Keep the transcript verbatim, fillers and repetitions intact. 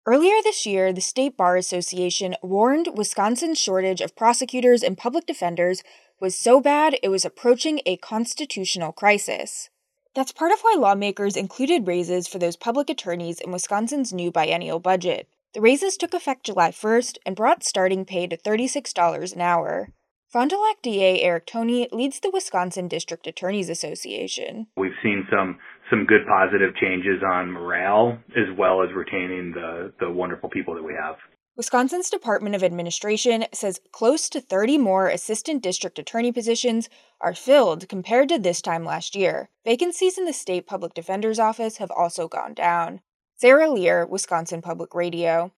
Earlier this year, the State Bar Association warned Wisconsin's shortage of prosecutors and public defenders was so bad it was approaching a constitutional crisis. That's part of why lawmakers included raises for those public attorneys in Wisconsin's new biennial budget. The raises took effect July first and brought starting pay to thirty-six dollars an hour. Fond du Lac D A Eric Toney leads the Wisconsin District Attorneys Association. We've seen some some good positive changes on morale as well as retaining the, the wonderful people that we have. Wisconsin's Department of Administration says close to thirty more assistant district attorney positions are filled compared to this time last year. Vacancies in the state public defender's office have also gone down. Sarah Lear, Wisconsin Public Radio.